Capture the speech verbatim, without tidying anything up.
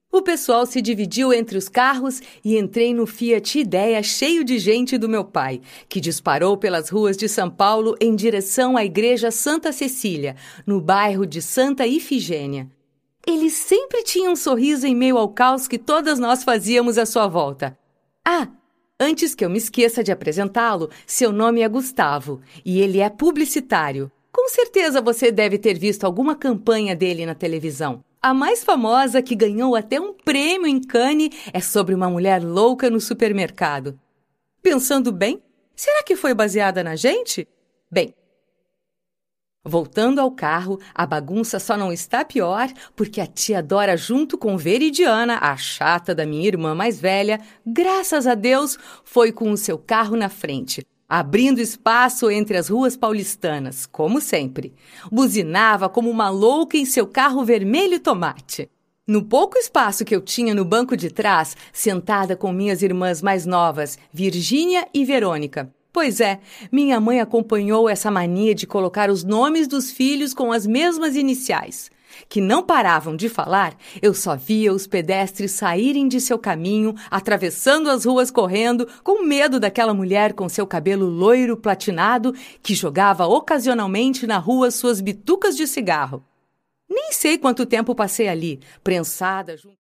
O pessoal se dividiu entre os carros e entrei no Fiat Idea cheio de gente do meu pai, que disparou pelas ruas de São Paulo em direção à Igreja Santa Cecília, no bairro de Santa Ifigênia. Ele sempre tinha um sorriso em meio ao caos que todas nós fazíamos à sua volta. Ah, antes que eu me esqueça de apresentá-lo, seu nome é Gustavo e ele é publicitário. Com certeza você deve ter visto alguma campanha dele na televisão. A mais famosa, que ganhou até um prêmio em Cannes, é sobre uma mulher louca no supermercado. Pensando bem, será que foi baseada na gente? Bem, voltando ao carro, a bagunça só não está pior porque a tia Dora, junto com Veridiana, a chata da minha irmã mais velha, graças a Deus, foi com o seu carro na frente, abrindo espaço entre as ruas paulistanas, como sempre. Buzinava como uma louca em seu carro vermelho tomate. No pouco espaço que eu tinha no banco de trás, sentada com minhas irmãs mais novas, Virgínia e Verônica. Pois é, minha mãe acompanhou essa mania de colocar os nomes dos filhos com as mesmas iniciais. Que não paravam de falar, eu só via os pedestres saírem de seu caminho, atravessando as ruas correndo, com medo daquela mulher com seu cabelo loiro platinado que jogava ocasionalmente na rua suas bitucas de cigarro. Nem sei quanto tempo passei ali, prensada junto...